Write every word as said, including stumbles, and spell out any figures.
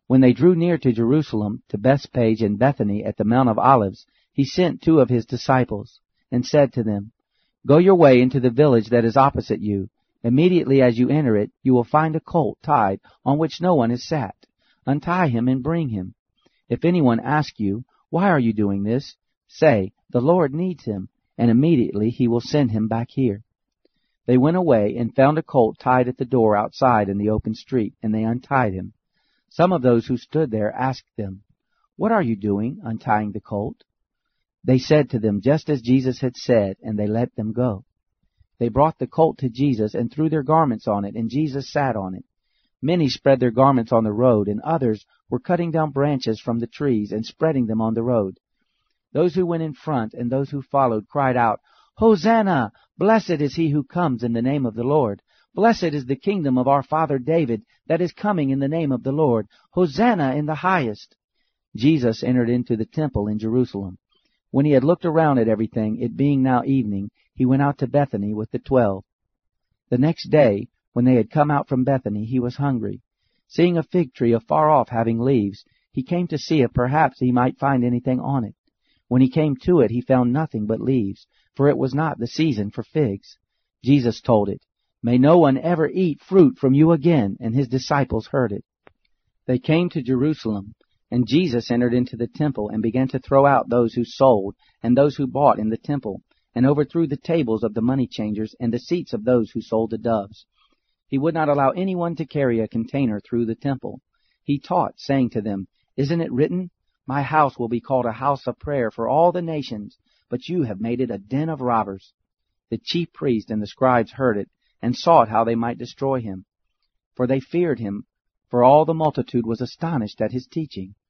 When they drew near to Jerusalem, to Bethphage and Bethany at the Mount of Olives, he sent two of his disciples, and said to them, Go your way into the village that is opposite you. Immediately as you enter it, you will find a colt tied, on which no one has sat. Untie him and bring him. If anyone asks you, Why are you doing this? Say, The Lord needs him, and immediately he will send him back here. They went away and found a colt tied at the door outside in the open street, and they untied him. Some of those who stood there asked them, What are you doing, untying the colt? They said to them just as Jesus had said, and they let them go. They brought the colt to Jesus and threw their garments on it, and Jesus sat on it. Many spread their garments on the road, and others were cutting down branches from the trees and spreading them on the road. Those who went in front and those who followed cried out, Hosanna! Blessed is he who comes in the name of the Lord. Blessed is the kingdom of our father David that is coming in the name of the Lord. Hosanna in the highest. Jesus entered into the temple in Jerusalem. When he had looked around at everything, it being now evening, he went out to Bethany with the twelve. The next day, when they had come out from Bethany, he was hungry. Seeing a fig tree afar off having leaves, he came to see if perhaps he might find anything on it. When he came to it, he found nothing but leaves, for it was not the season for figs. Jesus told it, May no one ever eat fruit from you again, and his disciples heard it. They came to Jerusalem, and Jesus entered into the temple and began to throw out those who sold and those who bought in the temple, and overthrew the tables of the money changers and the seats of those who sold the doves. He would not allow anyone to carry a container through the temple. He taught, saying to them, Isn't it written, My house will be called a house of prayer for all the nations, but you have made it a den of robbers. The chief priests and the scribes heard it, and sought how they might destroy him. For they feared him, for all the multitude was astonished at his teaching.